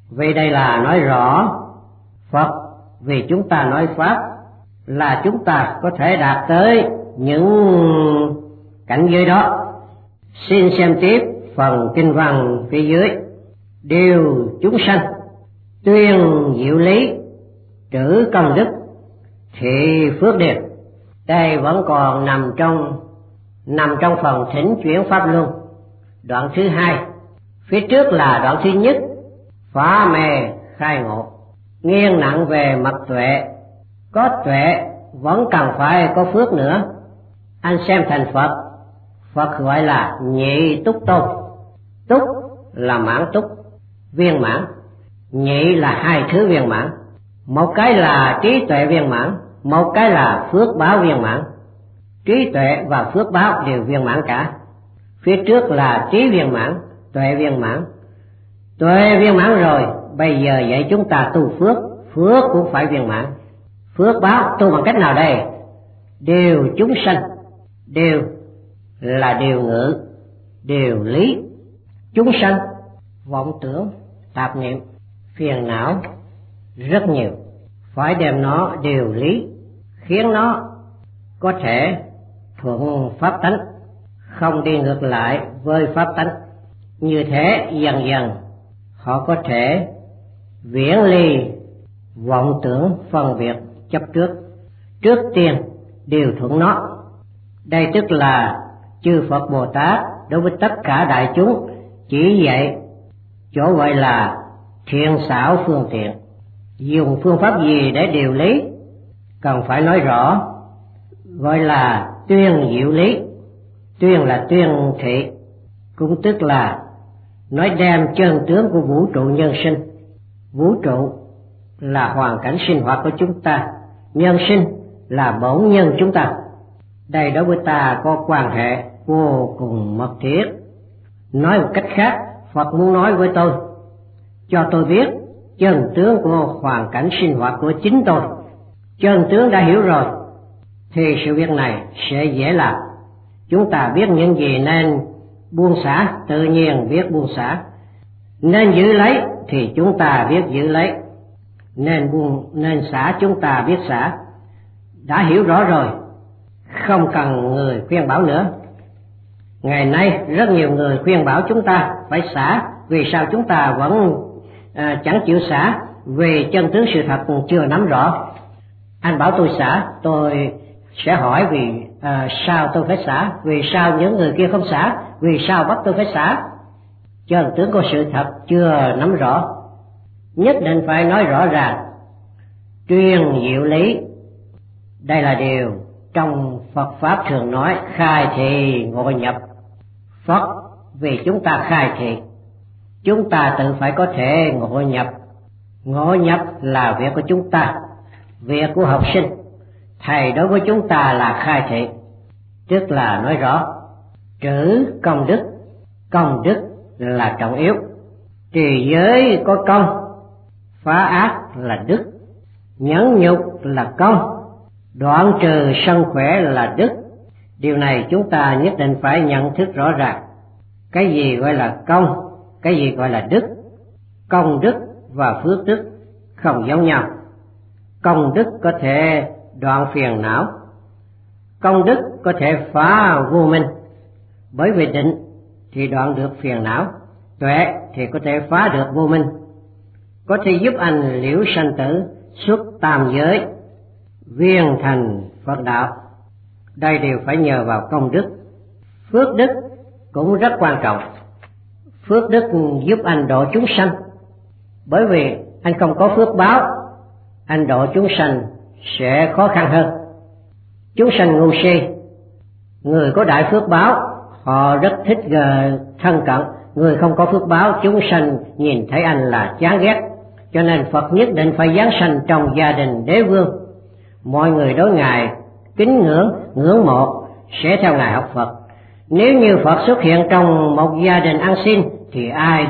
Vì đây là nói rõ Phật, vì chúng ta nói Pháp là chúng ta có thể đạt tới những cảnh giới đó. Xin xem tiếp phần kinh văn phía dưới. Điều chúng sanh tuyên diệu lý, trữ công đức, thị phước điền. Đây vẫn còn nằm trong phần thỉnh chuyển pháp luân, đoạn thứ 2. Phía trước là đoạn thứ nhất, phá mê khai ngộ, nghiêng nặng về mặt tuệ. Có tuệ vẫn cần phải có phước nữa. Anh xem thành Phật, Phật gọi là nhị túc tôn. Túc là mãn túc, viên mãn. Nhị là hai thứ viên mãn. Một cái là trí tuệ viên mãn, một cái là phước báo viên mãn. Trí tuệ và phước báo đều viên mãn cả. Phía trước là trí viên mãn, tuệ viên mãn. Tuệ viên mãn rồi, bây giờ dạy chúng ta tu phước, phước cũng phải viên mãn. Phước báo tu bằng cách nào đây? Điều chúng sanh, điều là điều ngữ, điều lý. Chúng sanh, vọng tưởng, tạp niệm, phiền não rất nhiều, phải đem nó điều lý, khiến nó có thể thuận pháp tánh, không đi ngược lại với pháp tánh. Như thế dần dần họ có thể viễn ly vọng tưởng phân biệt chấp trước. Trước tiên điều thuận nó. Đây tức là chư Phật Bồ Tát đối với tất cả đại chúng chỉ dạy chỗ gọi là thiện xảo phương tiện. Dùng phương pháp gì để điều lý cần phải nói rõ, gọi là tuyên diệu lý. Tuyên là tuyên thị, cũng tức là nói đem chân tướng của vũ trụ nhân sinh. Vũ trụ là hoàn cảnh sinh hoạt của chúng ta, nhân sinh là bổn nhân chúng ta. Đây đối với ta có quan hệ vô cùng mật thiết. Nói một cách khác, Phật muốn nói với tôi, cho tôi biết chân tướng của hoàn cảnh sinh hoạt của chính tôi. Chân tướng đã hiểu rồi thì sự việc này sẽ dễ làm. Chúng ta biết những gì nên buông xả, tự nhiên biết buông xả. Nên giữ lấy thì chúng ta biết giữ lấy. Nên xả chúng ta biết xả. Đã hiểu rõ rồi, không cần người khuyên bảo nữa. Ngày nay rất nhiều người khuyên bảo chúng ta phải xả. Vì sao chúng ta vẫn chẳng chịu xả? Vì chân tướng sự thật chưa nắm rõ. Anh bảo tôi xả, tôi sẽ hỏi vì sao tôi phải xả, vì sao những người kia không xả, vì sao bắt tôi phải xả. Chân tướng của sự thật chưa nắm rõ, nhất định phải nói rõ ràng, tuyên diệu lý. Đây là điều trong Phật Pháp thường nói khai thị ngộ nhập. Phật vì chúng ta khai thị, chúng ta tự phải có thể ngộ nhập. Ngộ nhập là việc của chúng ta, việc của học sinh. Thầy đối với chúng ta là khai thị, tức là nói rõ trữ công đức. Công đức là trọng yếu. Trì giới có công, phá ác là đức, nhẫn nhục là công, đoạn trừ sân khỏe là đức. Điều này chúng ta nhất định phải nhận thức rõ ràng. Cái gì gọi là công, cái gì gọi là đức. Công đức và phước đức không giống nhau. Công đức có thể đoạn phiền não, công đức có thể phá vô minh. Bởi vì định thì đoạn được phiền não, tuệ thì có thể phá được vô minh, có thể giúp anh liễu sanh tử, xuất tam giới, viên thành Phật đạo. Đây đều phải nhờ vào công đức. Phước đức cũng rất quan trọng. Phước đức giúp anh độ chúng sanh. Bởi vì anh không có phước báo, anh độ chúng sanh sẽ khó khăn hơn. Chúng sanh ngu si, người có đại phước báo họ rất thích thân cận. Người không có phước báo, chúng sanh nhìn thấy anh là chán ghét. Cho nên Phật nhất định phải giáng sanh trong gia đình đế vương. Mọi người đối Ngài kính ngưỡng, ngưỡng mộ, sẽ theo Ngài học Phật. Nếu như Phật xuất hiện trong một gia đình ăn xin thì ai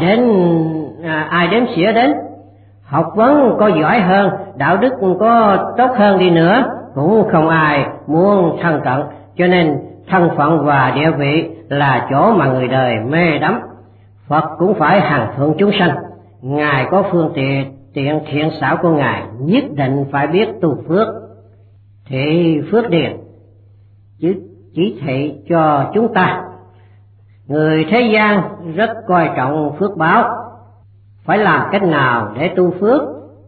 đến xỉa đến. Học vấn có giỏi hơn, đạo đức có tốt hơn đi nữa, cũng không ai muốn thân cận. Cho nên thân phận và địa vị là chỗ mà người đời mê đắm. Phật cũng phải hằng thuận chúng sanh. Ngài có phương tiện thiện xảo của Ngài, nhất định phải biết tu phước. Thì phước điền chỉ thị cho chúng ta. Người thế gian rất coi trọng phước báo, phải làm cách nào để tu phước.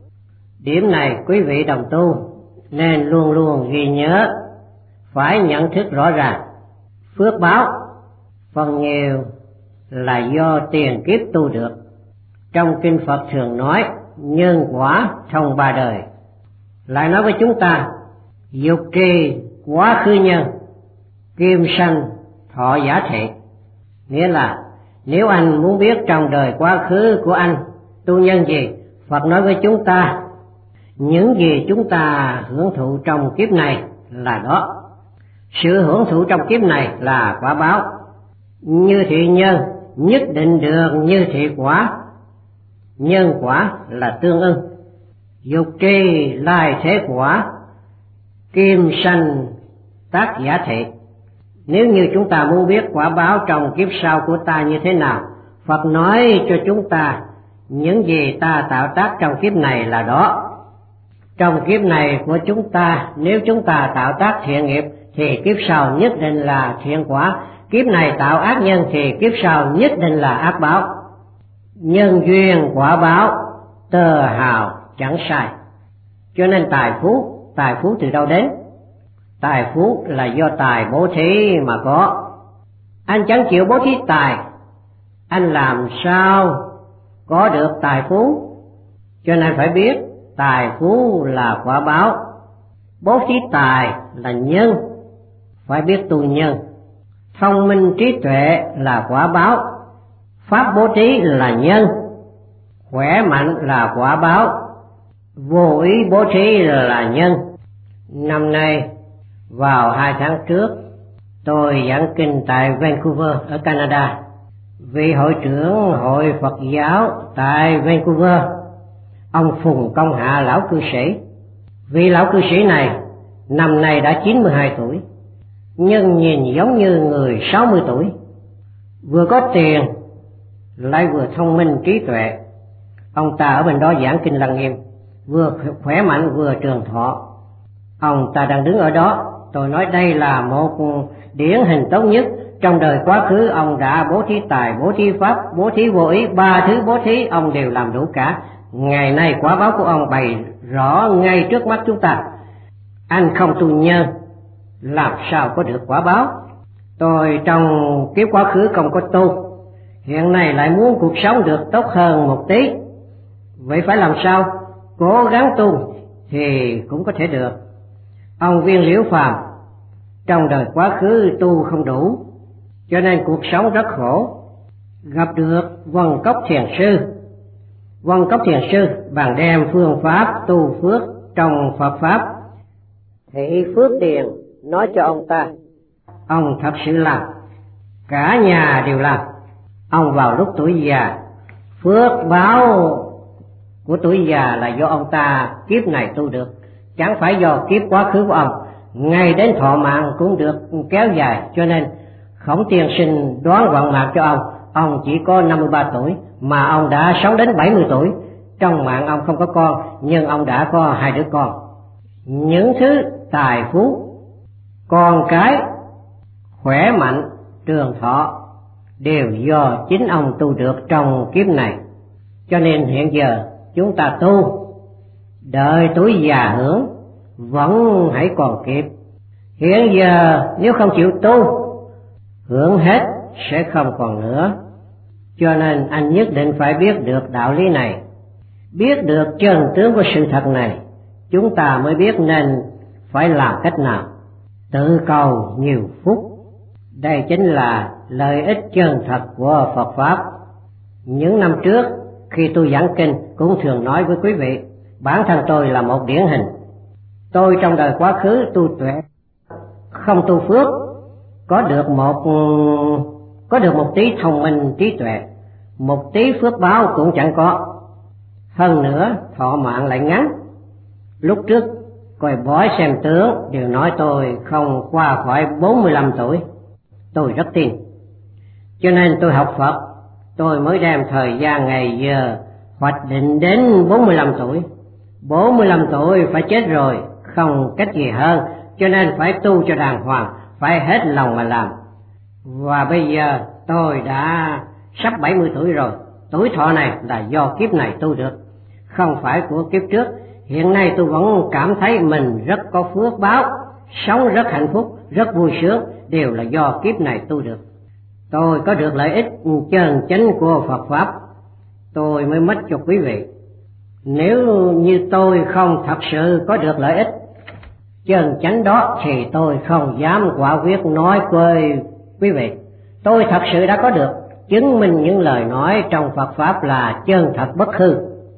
Điểm này quý vị đồng tu nên luôn luôn ghi nhớ, phải nhận thức rõ ràng. Phước báo phần nhiều là do tiền kiếp tu được. Trong kinh Phật thường nói nhân quả thông ba đời. Lại nói với chúng ta dục trì quá khứ nhân, kim sanh thọ giả thị. Nghĩa là nếu anh muốn biết trong đời quá khứ của anh tu nhân gì, Phật nói với chúng ta những gì chúng ta hưởng thụ trong kiếp này là đó. Sự hưởng thụ trong kiếp này là quả báo. Như thị nhân nhất định được như thị quả. Nhân quả là tương ưng. Dục trì lai thế quả, kim sanh tác giả thị. Nếu như chúng ta muốn biết quả báo trong kiếp sau của ta như thế nào, Phật nói cho chúng ta những gì ta tạo tác trong kiếp này là đó. Trong kiếp này của chúng ta, nếu chúng ta tạo tác thiện nghiệp thì kiếp sau nhất định là thiện quả. Kiếp này tạo ác nhân thì kiếp sau nhất định là ác báo. Nhân duyên quả báo, tơ hào chẳng sai. Cho nên tài phú từ đâu đến? Tài phú là do tài bố thí mà có. Anh chẳng chịu bố thí tài, anh làm sao có được tài phú? Cho nên phải biết tài phú là quả báo, bố thí tài là nhân, phải biết tu nhân. Thông minh trí tuệ là quả báo, pháp bố thí là nhân, khỏe mạnh là quả báo, vô ý bố thí là nhân. Năm nay vào 2 tháng trước, tôi giảng kinh tại Vancouver ở Canada. Vị hội trưởng hội Phật giáo tại Vancouver, ông Phùng Công Hạ lão cư sĩ. Vị lão cư sĩ này năm nay đã 92 tuổi, nhưng nhìn giống như người 60 tuổi. Vừa có tiền lại vừa thông minh trí tuệ. Ông ta ở bên đó giảng kinh Lăng Nghiêm, vừa khỏe mạnh vừa trường thọ. Ông ta đang đứng ở đó. Tôi nói đây là một điển hình tốt nhất. Trong đời quá khứ ông đã bố thí tài, bố thí pháp, bố thí vô ý, 3 thứ bố thí ông đều làm đủ cả. Ngày nay quả báo của ông bày rõ ngay trước mắt chúng ta. Anh không tu nhân, làm sao có được quả báo? Tôi trong kiếp quá khứ không có tu, hiện nay lại muốn cuộc sống được tốt hơn một tí. Vậy phải làm sao? Cố gắng tu thì cũng có thể được. Ông Viên Liễu Phàm trong đời quá khứ tu không đủ, cho nên cuộc sống rất khổ. Gặp được Vân Cốc Thiền Sư. Vân Cốc Thiền Sư bàn đem phương pháp tu phước trong Phật Pháp, thị phước điền nói cho ông ta. Ông thật sự làm, cả nhà đều làm. Ông vào lúc tuổi già, phước báo của tuổi già là do ông ta kiếp này tu được, chẳng phải do kiếp quá khứ của ông. Ngay đến thọ mạng cũng được kéo dài, cho nên Khổng Tiên Sinh đoán vận mạng cho ông chỉ có 53 tuổi mà ông đã sống đến 70 tuổi. Trong mạng ông không có con, nhưng ông đã có 2 đứa con. Những thứ tài phú, con cái, khỏe mạnh, trường thọ đều do chính ông tu được trong kiếp này. Cho nên hiện giờ chúng ta tu, đợi tuổi già hưởng vẫn hãy còn kịp. Hiện giờ nếu không chịu tu, hưởng hết sẽ không còn nữa. Cho nên anh nhất định phải biết được đạo lý này, biết được chân tướng của sự thật này, chúng ta mới biết nên phải làm cách nào. Tự cầu nhiều phúc, đây chính là lợi ích chân thật của Phật Pháp. Những năm trước khi tôi giảng kinh cũng thường nói với quý vị, bản thân tôi là một điển hình. Tôi trong đời quá khứ tu tuệ, không tu phước, có được một tí thông minh trí tuệ, một tí phước báo cũng chẳng có. Hơn nữa thọ mạng lại ngắn. Lúc trước coi bói xem tướng đều nói tôi không qua khỏi 45 tuổi. Tôi rất tin, cho nên tôi học Phật. Tôi mới đem thời gian ngày giờ hoạch định đến 45 tuổi. 45 tuổi phải chết rồi, không cách gì hơn, cho nên phải tu cho đàng hoàng, phải hết lòng mà làm. Và bây giờ tôi đã sắp 70 tuổi rồi, tuổi thọ này là do kiếp này tu được, không phải của kiếp trước. Hiện nay tôi vẫn cảm thấy mình rất có phước báo, sống rất hạnh phúc, rất vui sướng, đều là do kiếp này tu được. Tôi có được lợi ích chân chánh của Phật Pháp, tôi mới mất cho quý vị. Nếu như tôi không thật sự có được lợi ích chân chánh đó thì tôi không dám quả quyết nói với quý vị. Tôi thật sự đã có được, chứng minh những lời nói trong Phật Pháp là chân thật bất hư,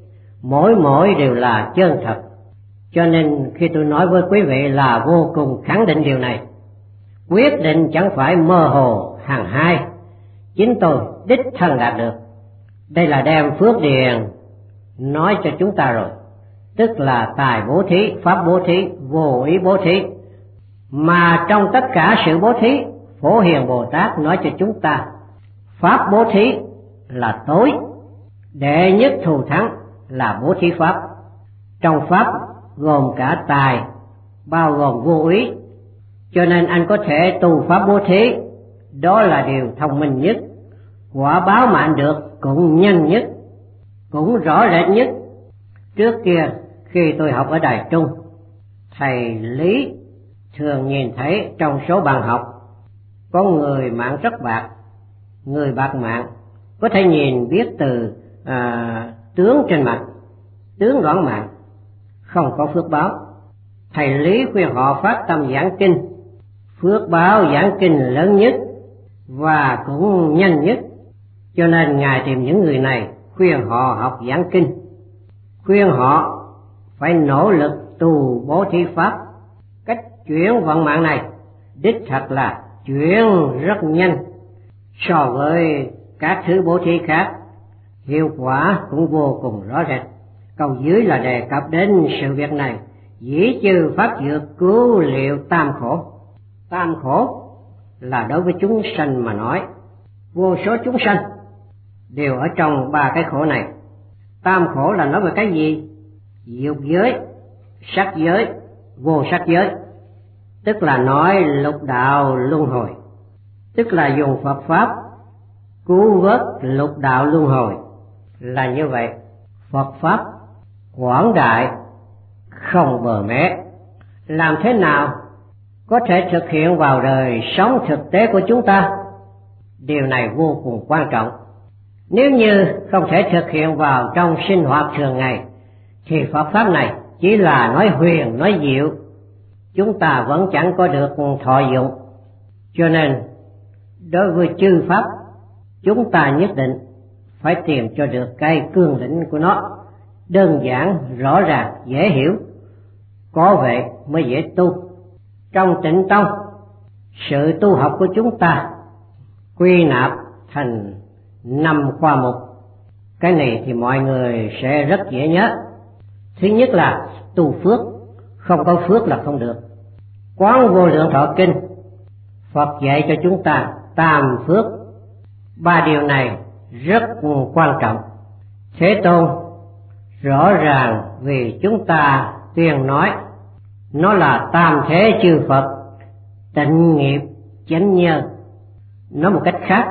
mỗi đều là chân thật. Cho nên khi tôi nói với quý vị là vô cùng khẳng định điều này. Quyết định chẳng phải mơ hồ hàng hai, chính tôi đích thân đạt được. Đây là đem phước điền nói cho chúng ta rồi, tức là tài bố thí, pháp bố thí, vô ý bố thí. Mà trong tất cả sự bố thí, Phổ Hiền Bồ Tát nói cho chúng ta, pháp bố thí là tối, đệ nhất thù thắng là bố thí pháp. Trong pháp gồm cả tài, bao gồm vô ý, cho nên anh có thể tu pháp bố thí, đó là điều thông minh nhất, quả báo mà anh được cũng nhanh nhất, cũng rõ rệt nhất. Trước kia khi tôi học ở Đài Trung, thầy Lý thường nhìn thấy trong số bạn học có người mạng rất bạc, người bạc mạng có thể nhìn biết từ tướng trên mặt, tướng đoán mạng, không có phước báo. Thầy Lý khuyên họ phát tâm giảng kinh, phước báo giảng kinh lớn nhất và cũng nhanh nhất, cho nên Ngài tìm những người này khuyên họ học giảng kinh, khuyên họ phải nỗ lực tu bố thí pháp. Cách chuyển vận mạng này đích thật là chuyển rất nhanh so với các thứ bố thí khác, hiệu quả cũng vô cùng rõ rệt. Câu dưới là đề cập đến sự việc này: dĩ chư pháp dược cứu liệu tam khổ. Tam khổ là đối với chúng sanh mà nói, vô số chúng sanh đều ở trong ba cái khổ này. Tam khổ là nói về cái gì? Dục giới, sắc giới, vô sắc giới, tức là nói lục đạo luân hồi, tức là dùng Phật Pháp cứu vớt lục đạo luân hồi. Là như vậy, Phật Pháp quảng đại không bờ mé. Làm thế nào có thể thực hiện vào đời sống thực tế của chúng ta? Điều này vô cùng quan trọng. Nếu như không thể thực hiện vào trong sinh hoạt thường ngày thì Phật Pháp này chỉ là nói huyền, nói diệu, chúng ta vẫn chẳng có được thọ dụng. Cho nên đối với chư Pháp, chúng ta nhất định phải tìm cho được cái cương lĩnh của nó, đơn giản, rõ ràng, dễ hiểu, có vậy mới dễ tu. Trong Tịnh Tông, sự tu học của chúng ta quy nạp thành 5 khoa mục. Cái này thì mọi người sẽ rất dễ nhớ. Thứ nhất là tu phước, không có phước là không được. Quán Vô Lượng Thọ Kinh, Phật dạy cho chúng ta tam phước. 3 điều này rất quan trọng. Thế Tôn rõ ràng vì chúng ta tuyên nói, nó là tam thế chư Phật, tịnh nghiệp chánh nhân. Nói một cách khác,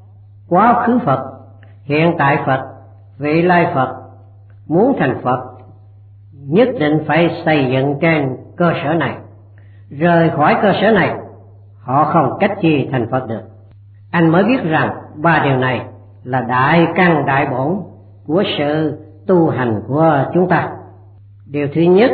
quá khứ Phật, hiện tại Phật, vị lai Phật muốn thành Phật nhất định phải xây dựng trên cơ sở này. Rời khỏi cơ sở này, họ không cách gì thành Phật được. Anh mới biết rằng 3 điều này là đại căn đại bổn của sự tu hành của chúng ta. Điều thứ nhất,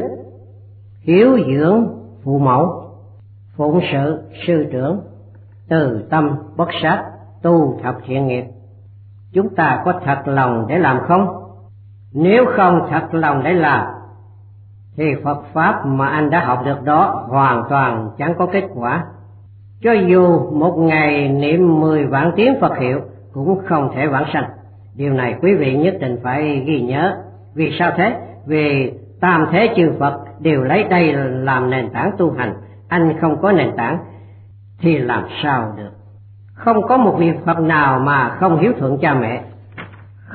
hiếu dưỡng phụ mẫu, phụng sự sư trưởng, từ tâm bất sát, tu thập thiện nghiệp. Chúng ta có thật lòng để làm không? Nếu không thật lòng để làm thì Phật Pháp mà anh đã học được đó hoàn toàn chẳng có kết quả. Cho dù một ngày niệm 10 vạn tiếng Phật hiệu cũng không thể vãng sanh. Điều này quý vị nhất định phải ghi nhớ. Vì sao thế? Vì tam thế chư Phật đều lấy đây làm nền tảng tu hành. Anh không có nền tảng thì làm sao được? Không có một vị Phật nào mà không hiếu thuận cha mẹ,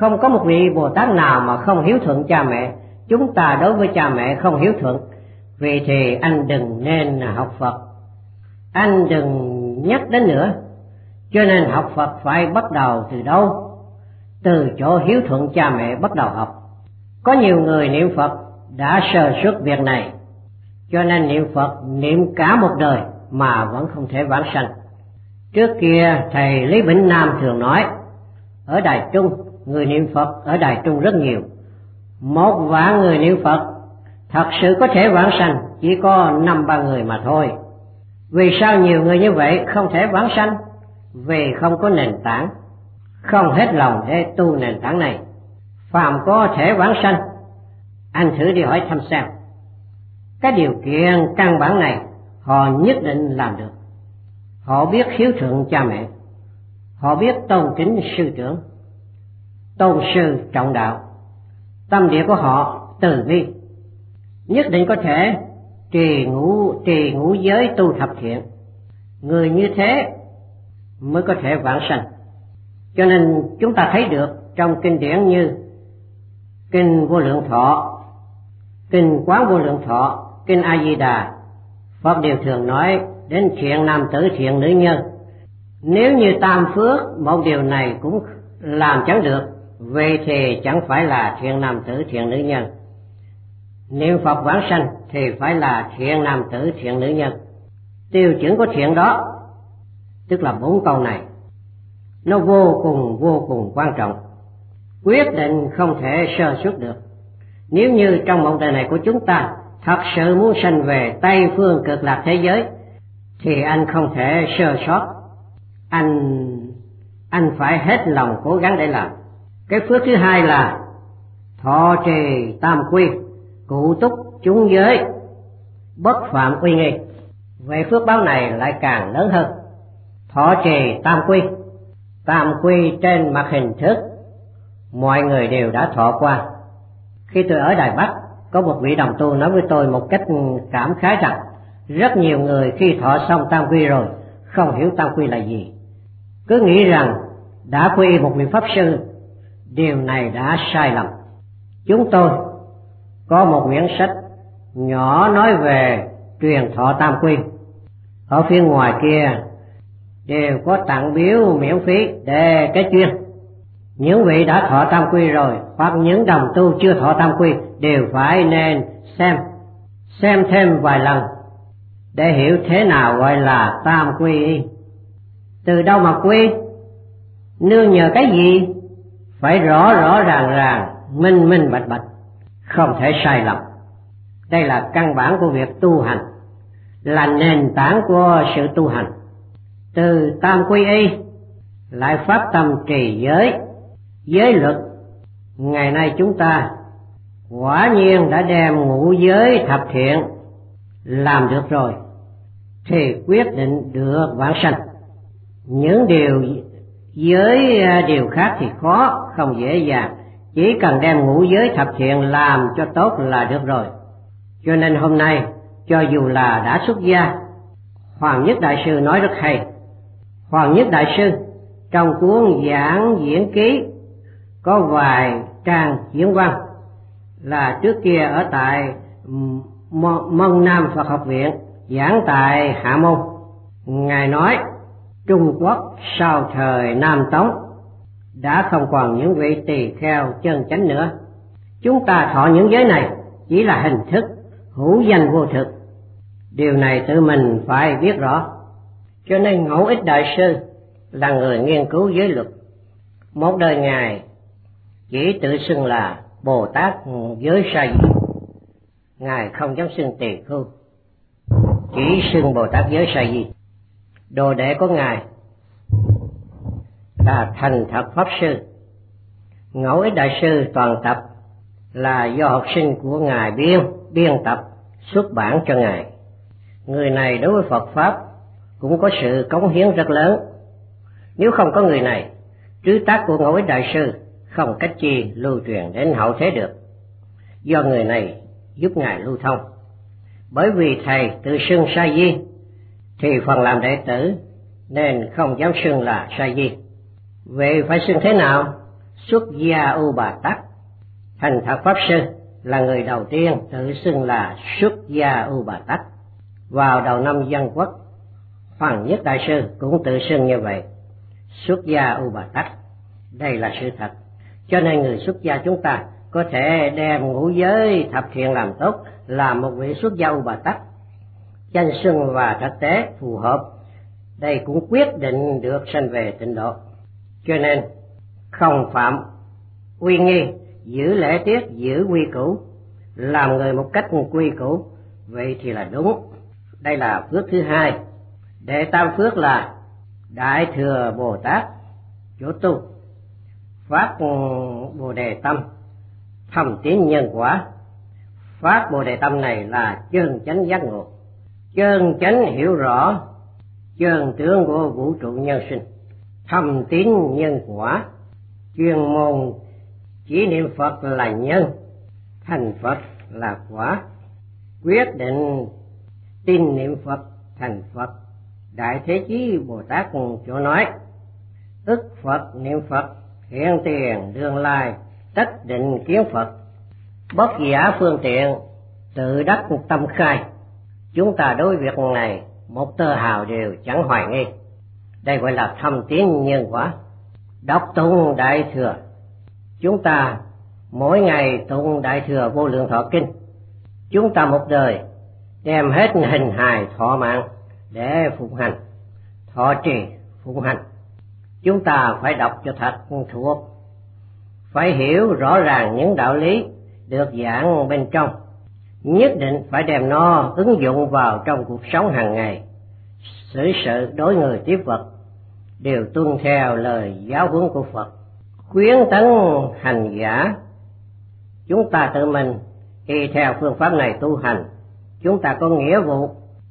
Không có một vị Bồ Tát nào mà không hiếu thuận cha mẹ. Chúng ta đối với cha mẹ không hiếu thuận, vì thì anh đừng nên học Phật, anh đừng nhắc đến nữa. Cho nên học Phật phải bắt đầu từ đâu? Từ chỗ hiếu thuận cha mẹ bắt đầu học. Có nhiều người niệm Phật đã sơ suất việc này, cho nên niệm Phật niệm cả một đời mà vẫn không thể vãng sanh. Trước kia thầy Lý Vĩnh Nam thường nói, ở Đài Trung người niệm Phật ở Đài Trung rất nhiều, 1 vạn người niệm Phật, thật sự có thể vãng sanh chỉ có 5-3 người mà thôi. Vì sao nhiều người như vậy không thể vãng sanh? Vì không có nền tảng, không hết lòng để tu nền tảng này. Phàm có thể vãng sanh, anh thử đi hỏi thăm xem. Cái điều kiện căn bản này họ nhất định làm được. Họ biết hiếu thuận cha mẹ, họ biết tôn kính sư trưởng, tôn sư trọng đạo, tâm địa của họ từ bi, nhất định có thể trì ngũ giới tu thập thiện. Người như thế mới có thể vãng sanh. Cho nên chúng ta thấy được trong kinh điển như Kinh Vô Lượng Thọ, Kinh Quán Vô Lượng Thọ, Kinh A Di Đà, Phật đều thường nói đến thiện nam tử thiện nữ nhân. Nếu như tam phước một điều này cũng làm chẳng được, vậy thì chẳng phải là thiện nam tử thiện nữ nhân. Niệm Phật vãng sanh thì phải là thiện nam tử thiện nữ nhân. Tiêu chuẩn của thiện đó, tức là 4 câu này, nó vô cùng quan trọng, quyết định không thể sơ suất được. Nếu như trong một đời này của chúng ta thật sự muốn sanh về Tây phương cực lạc thế giới, thì anh không thể sơ sót. Anh phải hết lòng cố gắng để làm. Cái phước thứ hai là thọ trì tam quy, cụ túc chúng giới, bất phạm uy nghi. Về phước báo này lại càng lớn hơn. Thọ trì tam quy trên mặt hình thức mọi người đều đã thọ qua. Khi tôi ở Đài Bắc, có một vị đồng tu nói với tôi một cách cảm khái rằng rất nhiều người khi thọ xong tam quy rồi không hiểu tam quy là gì, cứ nghĩ rằng đã quy y một vị pháp sư. Điều này đã sai lầm. Chúng tôi có một quyển sách nhỏ nói về truyền thọ tam quy, ở phía ngoài kia đều có tặng biếu miễn phí để cái chuyên. Những vị đã thọ tam quy rồi hoặc những đồng tu chưa thọ tam quy đều phải nên xem thêm vài lần để hiểu thế nào gọi là tam quy. Từ đâu mà quy, nương nhờ cái gì, phải rõ ràng, minh bạch, không thể sai lầm. Đây là căn bản của việc tu hành, là nền tảng của sự tu hành. Từ tam quy y lại phát tâm trì giới luật. Ngày nay chúng ta quả nhiên đã đem ngũ giới thập thiện làm được rồi, thì quyết định được vãng sanh. Những điều khác thì khó, không dễ dàng, chỉ cần đem ngũ giới thập thiện làm cho tốt là được rồi. Cho nên hôm nay cho dù là đã xuất gia, Hoàng Nhất Đại Sư nói rất hay. Hoàng Nhất Đại Sư trong cuốn Giảng Diễn Ký có vài trang diễn văn là trước kia ở tại Mân Nam Phật Học Viện giảng tại Hạ Môn. Ngài nói Trung Quốc sau thời Nam Tống đã không còn những vị tỳ kheo chân chánh nữa. Chúng ta thọ những giới này chỉ là hình thức, hữu danh vô thực. Điều này tự mình phải biết rõ. Cho nên Ngẫu Ích Đại Sư là người nghiên cứu giới luật. Một đời Ngài chỉ tự xưng là Bồ Tát giới sa di. Ngài không dám xưng tỳ khưu, chỉ xưng Bồ Tát giới sa di. Đồ đệ của Ngài là Thành Thật Pháp Sư. Ngẫu Ích Đại Sư toàn tập là do học sinh của Ngài biên tập xuất bản cho Ngài. Người này đối với Phật Pháp cũng có sự cống hiến rất lớn. Nếu không có người này, trứ tác của Ngẫu Ích Đại Sư không cách chi lưu truyền đến hậu thế được. Do người này giúp Ngài lưu thông. Bởi vì Thầy tự xưng sa di, thì phần làm đệ tử nên không dám xưng là sa di. Vậy phải xưng thế nào? Xuất gia U Bà Tát Thành Thật Pháp Sư là người đầu tiên tự xưng là Xuất gia U Bà Tát. Vào đầu năm Dân Quốc, Hoàng Nhất Đại Sư cũng tự xưng như vậy, Xuất gia U Bà Tát. Đây là sự thật, cho nên người xuất gia chúng ta có thể đem ngũ giới thập thiện làm tốt, là một vị xuất gia U Bà Tát. Danh xưng và thực tế phù hợp, đây cũng quyết định được sanh về tịnh độ. Cho nên không phạm uy nghi, giữ lễ tiết, giữ quy củ, làm người một cách quy củ, vậy thì là đúng. Đây là phước thứ hai. Đệ tam phước là Đại Thừa Bồ Tát chỗ tu, phát Bồ Đề tâm, thầm tín nhân quả. Phát Bồ Đề tâm này là chân chánh giác ngộ, chân chánh hiểu rõ chân tướng của vũ trụ nhân sinh. Thầm tín nhân quả, chuyên môn chỉ niệm Phật là nhân, thành Phật là quả. Quyết định tin niệm Phật thành Phật. Đại Thế Chí Bồ Tát chỗ nói, ức Phật niệm Phật, hiện tiền đương lai, tất định kiến Phật. Bất giả phương tiện, tự đắc tâm khai. Chúng ta đối việc này một tơ hào đều chẳng hoài nghi. Đây gọi là thâm tín nhân quả. Đọc tụng Đại Thừa, chúng ta mỗi ngày tụng Đại Thừa Vô Lượng Thọ Kinh. Chúng ta một đời đem hết hình hài thọ mạng để phụng hành, thọ trì phụng hành. Chúng ta phải đọc cho thật thuộc, phải hiểu rõ ràng những đạo lý được giảng bên trong, nhất định phải đem nó ứng dụng vào trong cuộc sống hàng ngày. Xử sự đối người tiếp vật đều tuân theo lời giáo huấn của Phật, khuyến tấn hành giả. Chúng ta tự mình y theo phương pháp này tu hành, chúng ta có nghĩa vụ,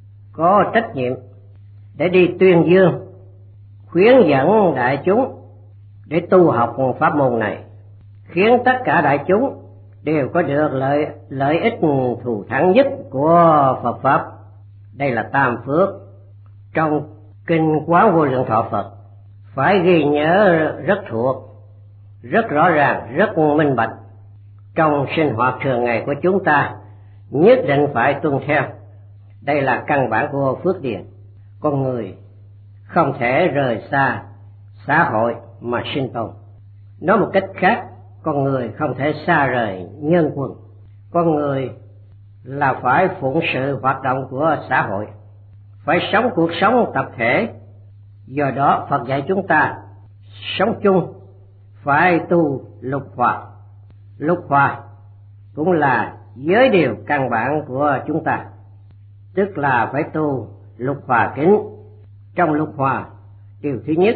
có trách nhiệm để đi tuyên dương, khuyến dẫn đại chúng để tu học pháp môn này, khiến tất cả đại chúng đều có được lợi ích thù thắng nhất của Phật pháp. Đây là tam phước. Trong kinh Quán Vô Lượng Thọ Phật phải ghi nhớ rất thuộc, rất rõ ràng, rất minh bạch. Trong sinh hoạt thường ngày của chúng ta nhất định phải tuân theo. Đây là căn bản của phước điền. Con người không thể rời xa xã hội mà sinh tồn. Nói một cách khác, con người không thể xa rời nhân quân. Con người là phải phụng sự hoạt động của xã hội, phải sống cuộc sống tập thể. Do đó Phật dạy chúng ta sống chung phải tu lục hòa. Lục hòa cũng là giới điều căn bản của chúng ta, tức là phải tu lục hòa kính. Trong lục hòa, điều thứ nhất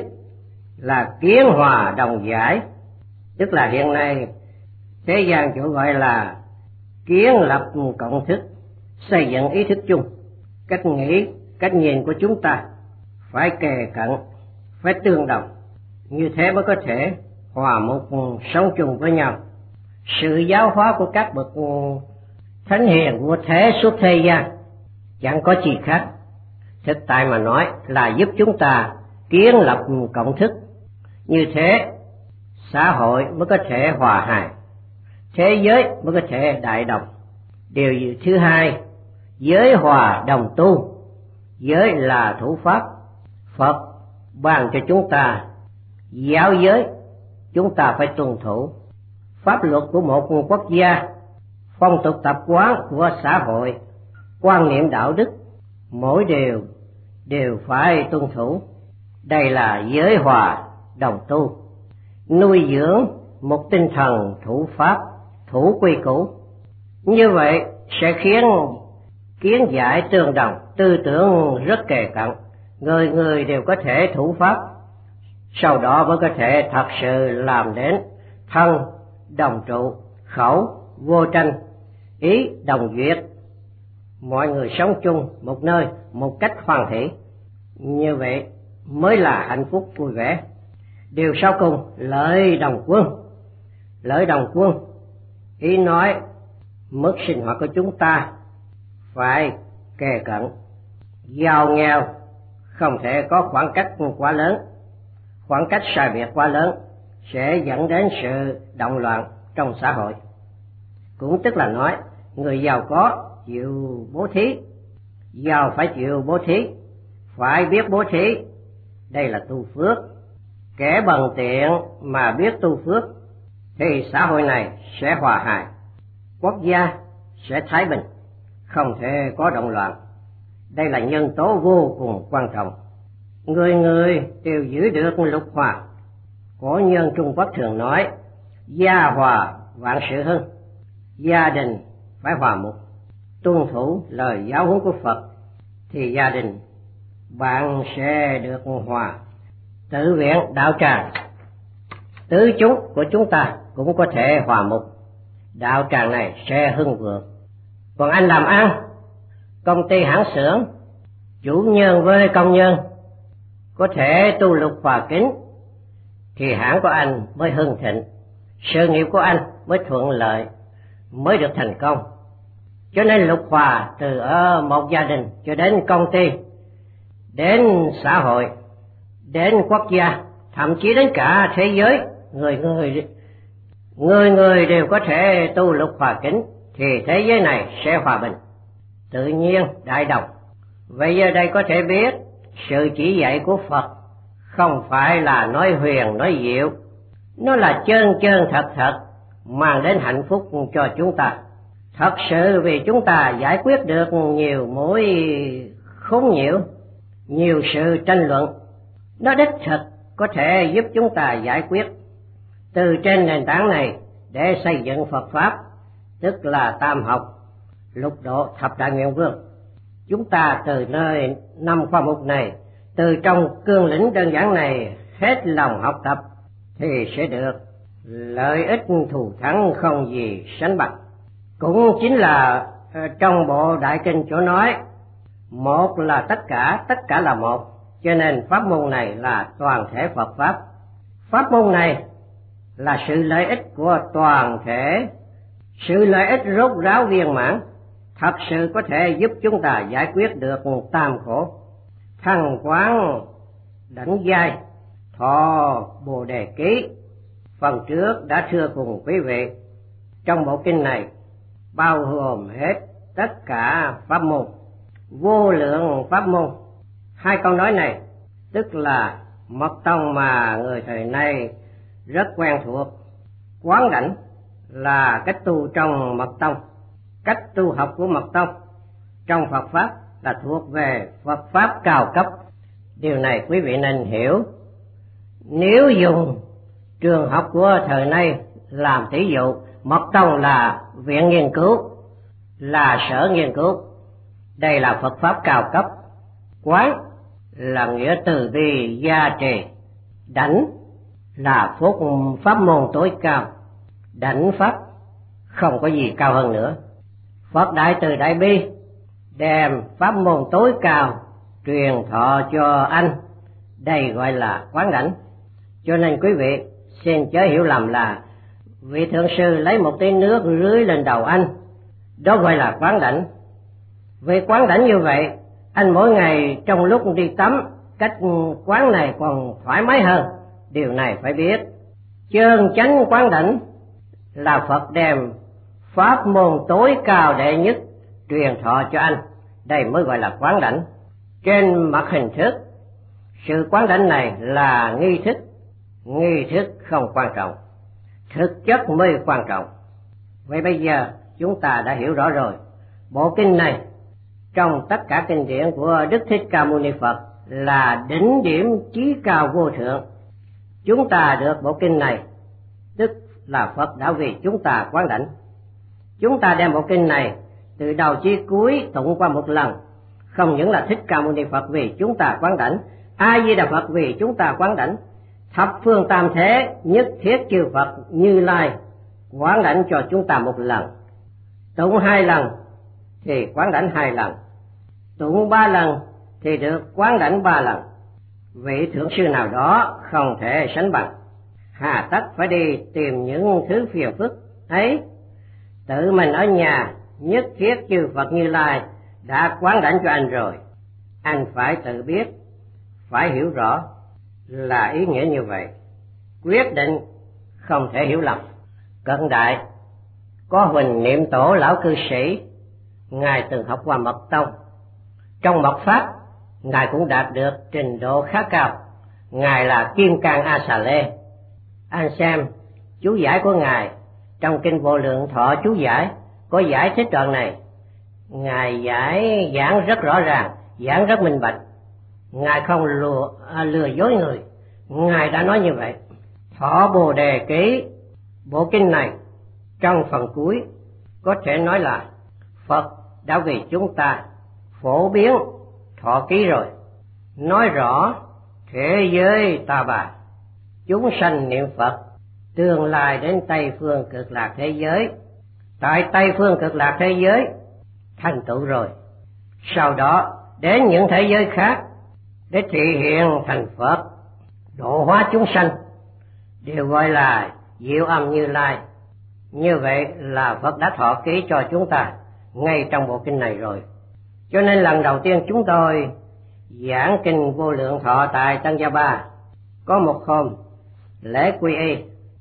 là kiến hòa đồng giải, tức là hiện nay thế gian chỗ gọi là kiến lập cộng thức, xây dựng ý thức chung. Cách nghĩ, cách nhìn của chúng ta phải kề cận, phải tương đồng, như thế mới có thể hòa một sống chung với nhau. Sự giáo hóa của các bậc thánh hiền của thế suốt thế gian chẳng có gì khác, thực tại mà nói là giúp chúng ta kiến lập cộng thức. Như thế xã hội mới có thể hòa hài, thế giới mới có thể đại đồng. Điều thứ hai, giới hòa đồng tu. Giới là thủ pháp, Phật ban cho chúng ta giáo giới, chúng ta phải tuân thủ. Pháp luật của một quốc gia, phong tục tập quán của xã hội, quan niệm đạo đức, mỗi điều đều phải tuân thủ. Đây là giới hòa đồng tu. Nuôi dưỡng một tinh thần thủ pháp, thủ quy củ. Như vậy sẽ khiến kiến giải tương đồng, tư tưởng rất kề cận, người người đều có thể thủ pháp. Sau đó mới có thể thật sự làm đến thân đồng trụ, khẩu vô tranh, ý đồng duyệt. Mọi người sống chung một nơi một cách hoan hỷ, như vậy mới là hạnh phúc vui vẻ. Điều sau cùng, lợi đồng quân. Lợi đồng quân ý nói mức sinh hoạt của chúng ta phải kề cận, giàu nghèo không thể có khoảng cách quá lớn, khoảng cách sai biệt quá lớn. sẽ dẫn đến sự động loạn trong xã hội. Cũng tức là nói, người giàu có chịu bố thí, giàu phải chịu bố thí, phải biết bố thí, đây là tu phước. Kẻ bần tiện mà biết tu phước thì xã hội này sẽ hòa hài, quốc gia sẽ thái bình, không thể có động loạn. Đây là nhân tố vô cùng quan trọng. Người người đều giữ được lục hòa. Cổ nhân Trung Quốc thường nói, gia hòa vạn sự hưng, gia đình phải hòa mục, tuân thủ lời giáo huấn của Phật thì gia đình bạn sẽ được hòa. Tự viện đạo tràng, tứ chúng của chúng ta cũng có thể hòa mục, đạo tràng này sẽ hưng vượng. Còn anh làm ăn, công ty hãng xưởng, chủ nhân với công nhân có thể tu lục hòa kính thì hãng của anh mới hưng thịnh, sự nghiệp của anh mới thuận lợi, mới được thành công. Cho nên lục hòa từ ở một gia đình cho đến công ty, đến xã hội, đến quốc gia, thậm chí đến cả thế giới, người người đều có thể tu lục hòa kính thì thế giới này sẽ hòa bình, tự nhiên đại đồng. Vậy giờ đây có thể biết sự chỉ dạy của Phật không phải là nói huyền nói diệu, nó là chân chân thật thật mang đến hạnh phúc cho chúng ta. Thật sự vì chúng ta giải quyết được nhiều mối khốn nhiễu, nhiều sự tranh luận, nó đích thực có thể giúp chúng ta giải quyết. Từ trên nền tảng này để xây dựng Phật Pháp, tức là tam học, lục độ, thập đại nguyện vương. Chúng ta từ nơi 5 khoa mục này, từ trong cương lĩnh đơn giản này hết lòng học tập thì sẽ được lợi ích thù thắng không gì sánh bằng. Cũng chính là trong bộ Đại Kinh chỗ nói, một là tất cả là một, cho nên pháp môn này là toàn thể Phật Pháp. Pháp môn này là sự lợi ích của toàn thể, sự lợi ích rốt ráo viên mãn, thật sự có thể giúp chúng ta giải quyết được tam khổ, thăng quán đảnh giai, thọ Bồ Đề Ký. Phần trước đã thưa cùng quý vị, trong bộ kinh này bao gồm hết tất cả pháp môn, vô lượng pháp môn. Hai câu nói này tức là mật tông mà người thời nay rất quen thuộc. Quán đảnh là cách tu trong mật tông, cách tu học của mật tông trong Phật Pháp là thuộc về Phật Pháp cao cấp. Điều này quý vị nên hiểu. Nếu dùng trường học của thời nay làm thí dụ, mật tông là viện nghiên cứu, là sở nghiên cứu, đây là Phật Pháp cao cấp. Quán là nghĩa từ bi gia trì, đảnh là phúc pháp môn tối cao, đảnh pháp không có gì cao hơn nữa. Phật Đại Từ Đại Bi đem pháp môn tối cao truyền thọ cho anh, đây gọi là quán đảnh. Cho nên quý vị xin chớ hiểu lầm là vị thượng sư lấy một tí nước rưới lên đầu anh, đó gọi là quán đảnh. Vì quán đảnh như vậy, anh mỗi ngày trong lúc đi tắm, cách quán này còn thoải mái hơn. Điều này phải biết. Chân chánh quán đảnh là Phật đem pháp môn tối cao đệ nhất truyền thọ cho anh, đây mới gọi là quán đảnh. Trên mặt hình thức, sự quán đảnh này là nghi thức không quan trọng, thực chất mới quan trọng. Vậy bây giờ chúng ta đã hiểu rõ rồi, bộ kinh này trong tất cả kinh điển của Đức Thích Ca Mâu Ni Phật là đỉnh điểm chí cao vô thượng. Chúng ta được bộ kinh này tức là Phật đã vì chúng ta quán đảnh. Chúng ta đem bộ kinh này từ đầu chí cuối tụng qua một lần, không những là Thích Ca Mâu Ni Phật vì chúng ta quán đảnh, A Di Đà Phật vì chúng ta quán đảnh, thập phương tam thế nhất thiết chư Phật Như Lai quán đảnh cho chúng ta một lần. Tụng 2 lần thì quán đảnh 2 lần, tụng 3 lần thì được quán đảnh 3 lần. Vị thượng sư nào đó không thể sánh bằng, hà tất phải đi tìm những thứ phiền phức ấy. Tự mình ở nhà nhất thiết chư Phật Như Lai đã quán đảnh cho anh rồi, anh phải tự biết, phải hiểu rõ là ý nghĩa như vậy. Quyết định không thể hiểu lầm. Cận đại có Huỳnh Niệm Tổ lão cư sĩ, ngài từng học qua mật tông. Trong mật pháp, ngài cũng đạt được trình độ khá cao. Ngài là Kim Cang A Xà Lê. Anh xem chú giải của ngài trong kinh Vô Lượng Thọ chú giải có giải thích đoạn này. Ngài giảng rất rõ ràng, giảng rất minh bạch. Ngài không lừa dối người. Ngài đã nói như vậy. Thọ Bồ Đề Ký, bộ kinh này trong phần cuối có thể nói là Phật đã vì chúng ta phổ biến thọ ký rồi, nói rõ thế giới ta bà, chúng sanh niệm Phật, tương lai đến Tây Phương Cực Lạc thế giới, tại Tây Phương Cực Lạc thế giới thành tựu rồi, sau đó đến những thế giới khác để thị hiện thành Phật, độ hóa chúng sanh, đều gọi là Diệu Âm Như Lai. Như vậy là Phật đã thọ ký cho chúng ta ngay trong bộ kinh này rồi. Cho nên lần đầu tiên chúng tôi giảng kinh Vô Lượng Thọ tại Tân Gia Ba, có một hôm lễ quy y,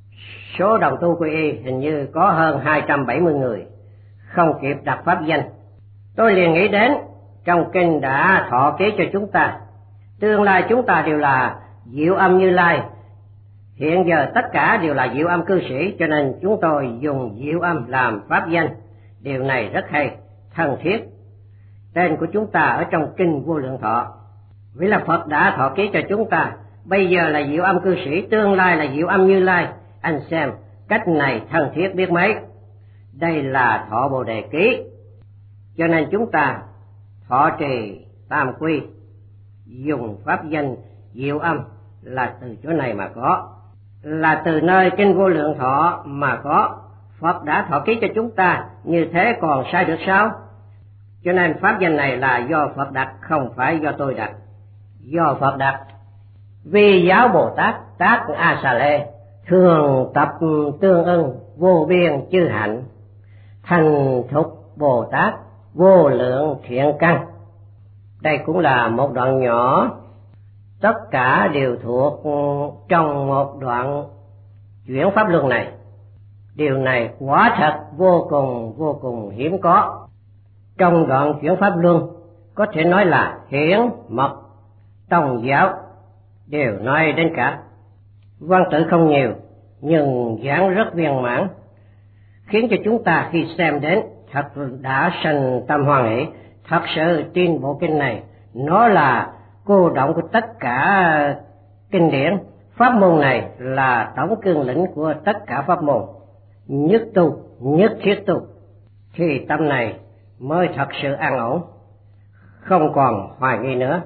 số đồng tu quy y hình như có hơn 270 người, không kịp đặt pháp danh. Tôi liền nghĩ đến trong kinh đã thọ ký cho chúng ta, tương lai chúng ta đều là Diệu Âm Như Lai, hiện giờ tất cả đều là Diệu Âm cư sĩ, cho nên chúng tôi dùng Diệu Âm làm pháp danh. Điều này rất hay, thân thiết. Tên của chúng ta ở trong kinh Vô Lượng Thọ, vì là Phật đã thọ ký cho chúng ta, bây giờ là Diệu Âm cư sĩ, tương lai là Diệu Âm Như Lai. Anh xem cách này thân thiết biết mấy. Đây là thọ Bồ Đề Ký, cho nên chúng ta thọ trì tam quy, dùng pháp danh Diệu Âm là từ chỗ này mà có, là từ nơi kinh Vô Lượng Thọ mà có. Phật đã thọ ký cho chúng ta, như thế còn sai được sao? Cho nên pháp danh này là do Phật đặt, không phải do tôi đặt. Do Phật đặt. Vì giáo Bồ Tát tác A Xà Lê, thường tập tương ưng vô biên chư hạnh, thành thục Bồ Tát vô lượng thiện căn. Đây cũng là một đoạn nhỏ, tất cả đều thuộc trong một đoạn chuyển pháp luân này. Điều này quả thật vô cùng hiếm có. Trong đoạn chuyển pháp luân có thể nói là hiển mật tông giáo đều nói đến cả. Văn tự không nhiều nhưng giảng rất viên mãn, khiến cho chúng ta khi xem đến thật đã sanh tâm hoan hỷ. Thật sự tin bộ kinh này nó là cô động của tất cả kinh điển. Pháp môn này là tổng cương lĩnh của tất cả pháp môn, nhất tu nhất thiết tu, thì tâm này mới thật sự an ổn, không còn hoài nghi nữa.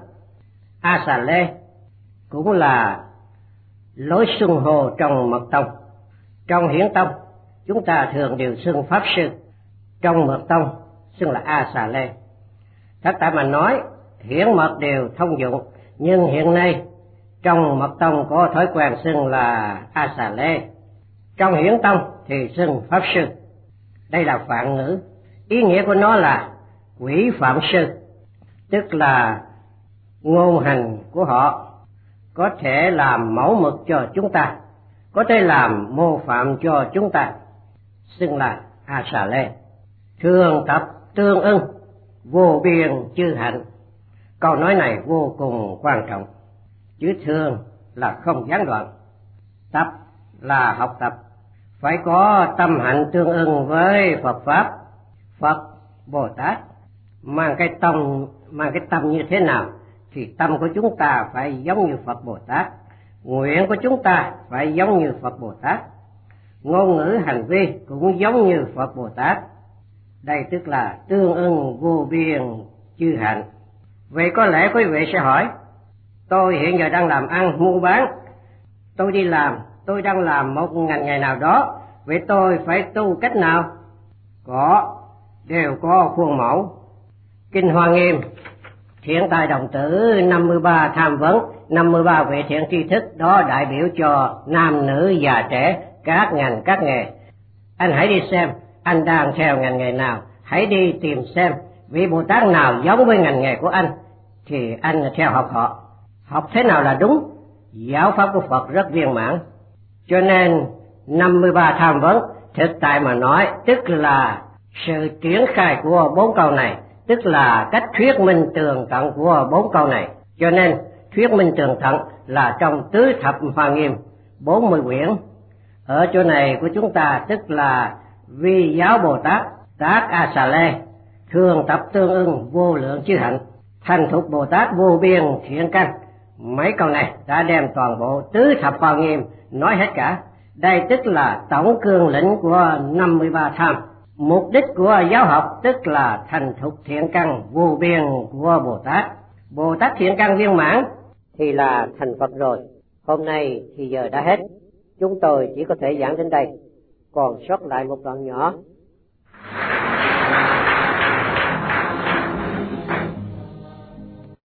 A Xà Lê cũng là lối xưng hô trong mật tông. Trong hiển tông chúng ta thường đều xưng pháp sư, trong mật tông xưng là A Xà Lê. Thật tại mà nói hiển mật đều thông dụng, nhưng hiện nay trong mật tông có thói quen xưng là A Xà Lê, trong hiển tông thì xưng pháp sư. Đây là phạn ngữ, ý nghĩa của nó là quỷ phạm sư, tức là ngôn hành của họ có thể làm mẫu mực cho chúng ta, có thể làm mô phạm cho chúng ta, xưng là A Xà Lê. Thường tập tương ưng vô biên chư hạnh. Câu nói này vô cùng quan trọng. Chữ thường là không gián đoạn, tập là học tập, phải có tâm hạnh tương ưng với Phật pháp. Phật Bồ Tát mang cái tâm như thế nào thì tâm của chúng ta phải giống như Phật Bồ Tát, nguyện của chúng ta phải giống như Phật Bồ Tát, ngôn ngữ hành vi cũng giống như Phật Bồ Tát. Đây tức là tương ưng vô biên chư hạnh. Vậy có lẽ quý vị sẽ hỏi, tôi hiện giờ đang làm ăn mua bán, tôi đi làm, tôi đang làm một ngành nghề nào đó, vậy tôi phải tu cách nào? Đều có khuôn mẫu. Kinh Hoa Nghiêm, thiện tài đồng tử 53 tham vấn, 53 vị thiện tri thức, đó đại biểu cho nam nữ già trẻ, các ngành các nghề. Anh hãy đi xem anh đang theo ngành nghề nào, hãy đi tìm xem vị Bồ Tát nào giống với ngành nghề của anh thì anh theo học họ. Học thế nào là đúng? Giáo pháp của Phật rất viên mãn, cho nên 53 tham vấn, thực tại mà nói tức là sự triển khai của 4 câu này, tức là cách thuyết minh tường tận của 4 câu này. Cho nên thuyết minh tường tận là trong tứ thập Hoa Nghiêm 40 quyển. Ở chỗ này của chúng ta tức là Vi Giáo Bồ Tát Tác A Xà Lê thường tập tương ưng vô lượng chư hạnh, thành thục Bồ Tát vô biên thiện căn. Mấy câu này đã đem toàn bộ tứ thập Hoa Nghiêm nói hết cả. Đây tức là tổng cương lĩnh của 53 tham. Mục đích của giáo học tức là thành thục thiện căn vô biên của Bồ Tát. Bồ Tát thiện căn viên mãn thì là thành Phật rồi. Hôm nay thì giờ đã hết, chúng tôi chỉ có thể giảng đến đây, còn sót lại một đoạn nhỏ